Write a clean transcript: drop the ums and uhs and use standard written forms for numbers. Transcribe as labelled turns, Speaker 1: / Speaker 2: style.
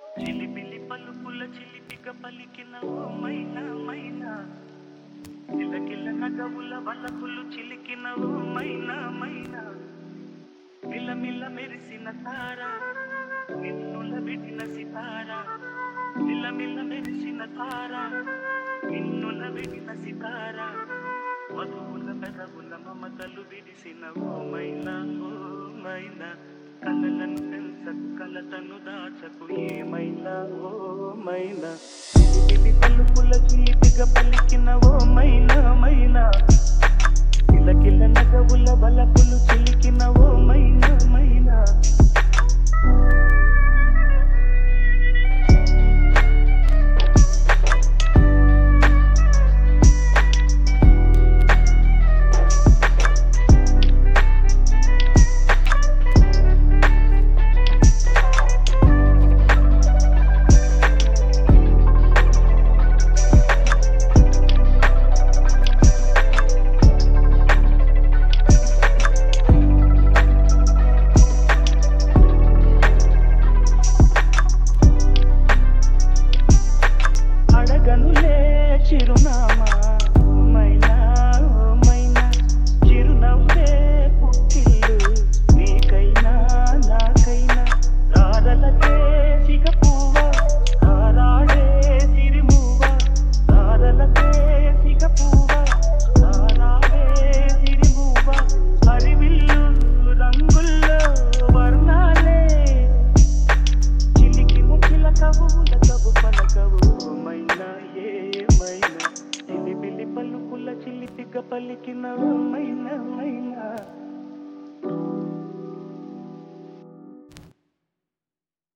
Speaker 1: చిలిపిలి పలుకుల చిలిపిగా పలికిన ఓ మైనా మైనా, కిలకిల నగవుల వలపులు చిలికిన ఓ మైనా మైనా, మిలమిల మెరిసిన తార, నిన్నుల విడిన సితార, మిలమిల మెరిసిన తార, నిన్నుల విడిన సితార, మధువుల పెదవుల మమతలు విడిసిన ఓ మైనా ఓ మైనా, కలలను పెంచకు కలతను దాచకు ఏమైనా ఓ మైనా, చిలిపిలి పలుకుల చిలిపిగా పలికిన ఓ మైనా మైనా, కిలకిల నగవుల వలపులు చిలికిన ఓ మైనా మైనా. అడగనులే చిరునామా మైనా ఓ మైనా, చిరునవ్వే పుట్టిల్లు నీకైనా నాకైనా, దారలకే సిగపువ్వ దారాడే సిరిమువ్వ, దారలకే సిగపువ్వ దారాడే సిరిమువ్వ, హరివిల్లు రంగుల్లో వర్ణాలే చిలికి ముఖిల కవుల కవు పలకవు మైనా ఏమైనా, చిలిపిలి పలుకుల చిలిపిగా పలికిన మైనా మైనా.